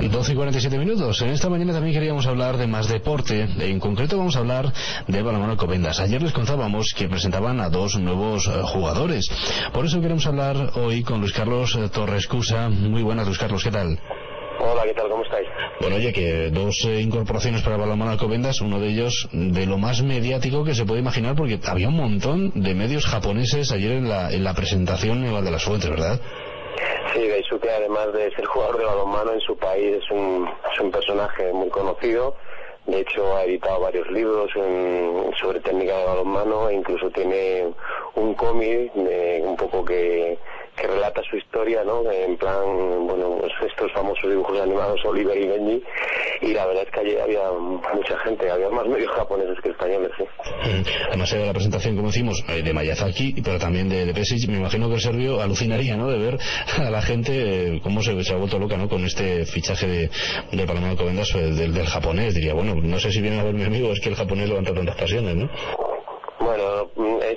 12:47. En esta mañana también queríamos hablar de más deporte. En concreto vamos a hablar de balonmano Alcobendas. Ayer les contábamos que presentaban a dos nuevos jugadores. Por eso queremos hablar hoy con Luis Carlos Torrescusa. Muy buenas, Luis Carlos, ¿qué tal? Hola, ¿qué tal? ¿Cómo estáis? Bueno, oye, que dos incorporaciones para balonmano Alcobendas, uno de ellos de lo más mediático que se puede imaginar, porque había un montón de medios japoneses ayer en la presentación en Val de las Fuentes, ¿verdad? Sí, Daisuke, además de ser jugador de balonmano en su país, es un personaje muy conocido. De hecho, ha editado varios libros sobre técnica de balonmano e incluso tiene un cómic un poco que relata su historia, ¿no? En plan, bueno, estos famosos dibujos animados Oliver y Benji, y la verdad es que allí había mucha gente, había más medios japoneses que españoles, sí. Además era la presentación, como decimos, de Miyazaki, pero también de Pesic. Me imagino que el serbio alucinaría, ¿no?, de ver a la gente cómo se ha vuelto loca, ¿no?, con este fichaje del balonmano Alcobendas del japonés. Diría, bueno, no sé si vienen a ver mi amigo, es que el japonés levanta tantas pasiones, ¿no? Bueno,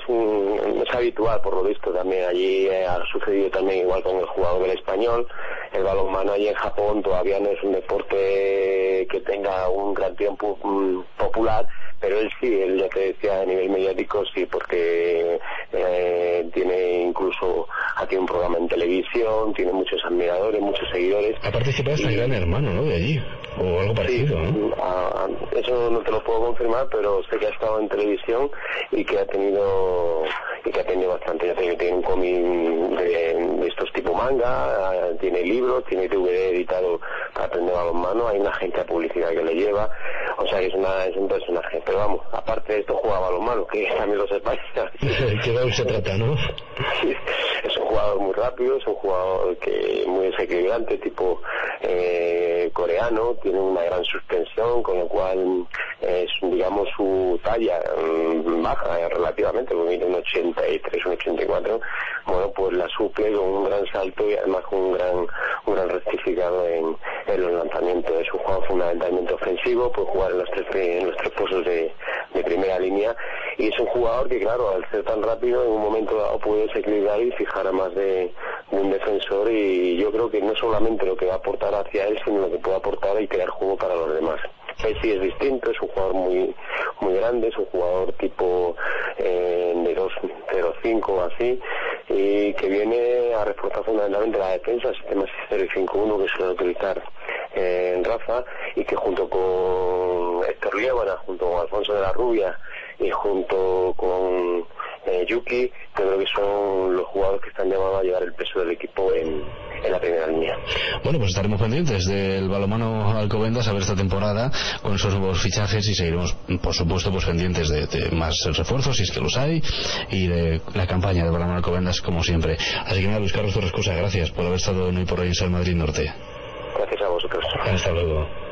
es habitual por lo visto también. Allí ha sucedido también igual con el jugador del Español. El balonmano allí en Japón todavía no es un deporte que tenga un gran tiempo popular, pero él ya te decía a nivel mediático sí, porque tiene incluso aquí un programa en televisión, tiene muchos admiradores, muchos seguidores. Ha participado hasta Gran Hermano, ¿no?, de allí, o algo parecido, sí, ¿no? Eso no te lo puedo confirmar, pero sé que ha estado en televisión y que ha tenido bastante. Ya tiene un cómic de estos tipo manga, tiene libros, tiene DVD editado para aprender balonmano, hay una agencia de publicidad que le lleva, o sea que es un personaje. Pero vamos, aparte de esto juega balonmano, que también lo sepáis. ¿Qué de se trata, no? Sí, es un jugador muy rápido, es un jugador que muy desequilibrante, tipo coreano, tiene una gran suspensión, con lo cual es, digamos, su talla baja relativamente, porque mide un 83, un 84, bueno, pues la suple con un gran salto y además con un gran rectificado en los lanzamientos. Es un jugador fundamentalmente ofensivo, puede jugar en los tres puestos de primera línea, y es un jugador que, claro, al ser tan rápido, en un momento dado puede desequilibrar y fijar a más de un defensor, y yo creo que no solamente lo que va a aportar hacia él, sino lo que puede aportar y crear juego para los demás. Messi es distinto, es un jugador muy grande, es un jugador tipo de 2.05 o así, y que viene a reforzar fundamentalmente la defensa, el sistema 6-0-5-1 que suele utilizar en Rafa, y que junto con Héctor Liébana, junto con Alfonso de la Rubia y junto con Yuki, creo que son los jugadores que están llamados a llevar el peso del equipo en la primera línea. Bueno, pues estaremos pendientes del balonmano Alcobendas a ver esta temporada con esos nuevos fichajes, y seguiremos, por supuesto, pues pendientes de más refuerzos, si es que los hay, y de la campaña del balonmano Alcobendas, como siempre. Así que nada, Luis Carlos Torrescusa, gracias por haber estado hoy por hoy en San Madrid Norte. Gracias a vosotros. Hasta luego.